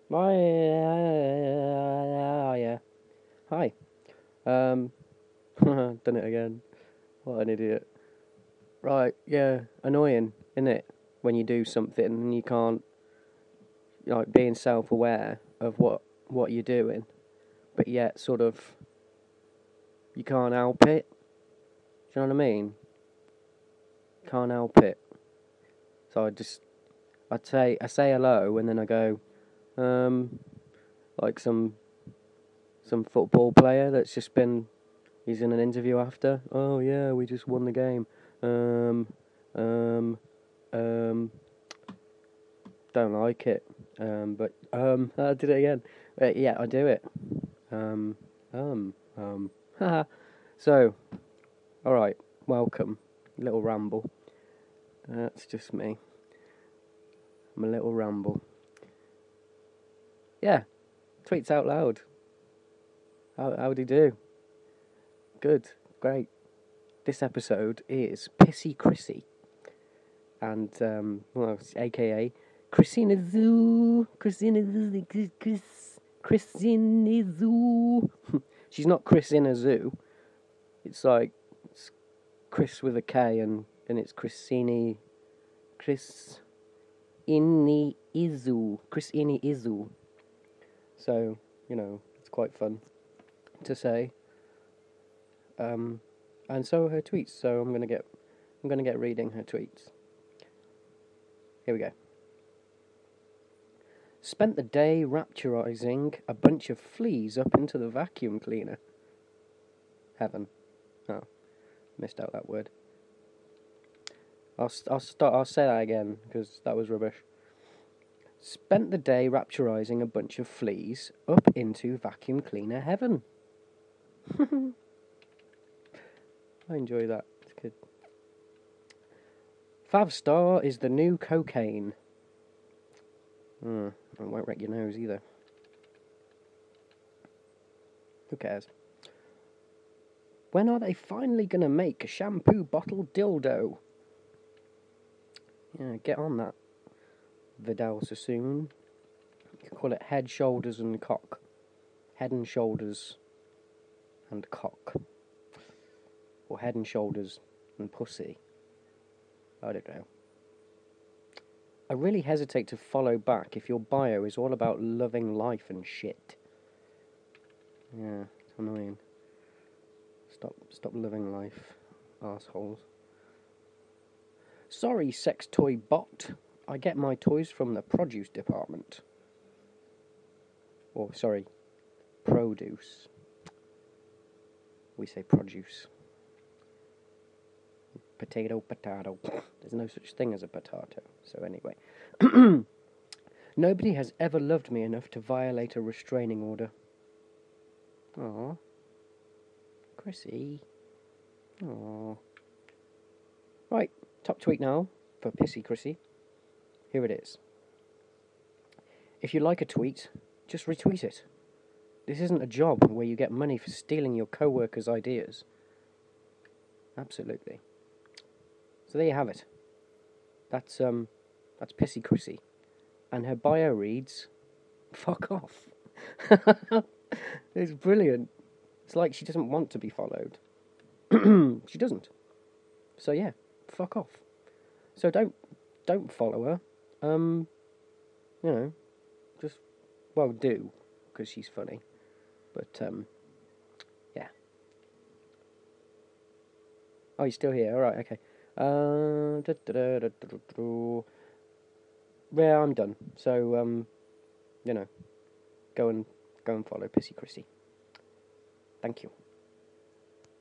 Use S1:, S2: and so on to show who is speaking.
S1: My yeah. Hi. Um, done it again. What an idiot. Right, yeah, annoying, isn't it? When you do something and you can't, like, being self-aware of what you're doing, but yet sort of you can't help it. Do you know what I mean? Can't help it. So I say hello and then I go, um, like some football player that's just been. He's in an interview after. Oh yeah, we just won the game. Um, um, um, don't like it. I did it again. Yeah, I do it. Um, Haha. So, all right, welcome. Little ramble. That's just me. I'm a little ramble. Yeah, tweets out loud. How do you do? Good, great. This episode is Pissy Chrissy, and well, AKA Christina Zoo. Christina Zoo. Christina Zoo. She's not Chris in a zoo. It's like it's Chris with a K, and it's Chrisini. Chris Ini Izu. Chris Ini Izu. So it's quite fun to say. And so are her tweets. So I'm gonna get reading her tweets. Here we go. Spent the day rapturizing a bunch of fleas up into the vacuum cleaner. Heaven. Oh, missed out that word. I'll say that again because that was rubbish. Spent the day rapturizing a bunch of fleas up into vacuum cleaner heaven. I enjoy that. It's good. Favstar is the new cocaine. It won't wreck your nose either. Who cares? When are they finally going to make a shampoo bottle dildo? Yeah, get on that, Vidal Sassoon. You can call it head, shoulders, and cock. Head and shoulders and cock. Or head and shoulders and pussy. I don't know. I really hesitate to follow back if your bio is all about loving life and shit. Yeah, it's annoying. Stop living life, assholes. Sorry, sex toy bot. I get my toys from the produce department. Or, sorry, produce. We say produce. Potato. There's no such thing as a potato. So anyway. Nobody has ever loved me enough to violate a restraining order. Aww. Chrissy. Aww. Right, top tweet now for Pissy Chrissy. Here it is. If you like a tweet, just retweet it. This isn't a job where you get money for stealing your co-workers' ideas. Absolutely. So there you have it. That's Pissy Chrissy. And her bio reads, fuck off. It's brilliant. It's like she doesn't want to be followed. She doesn't. So yeah, fuck off. So don't follow her. Just do, because she's funny. But yeah. Oh, you're still here. All right, okay. Yeah, I'm done. So go and follow Pissy Chrissy. Thank you.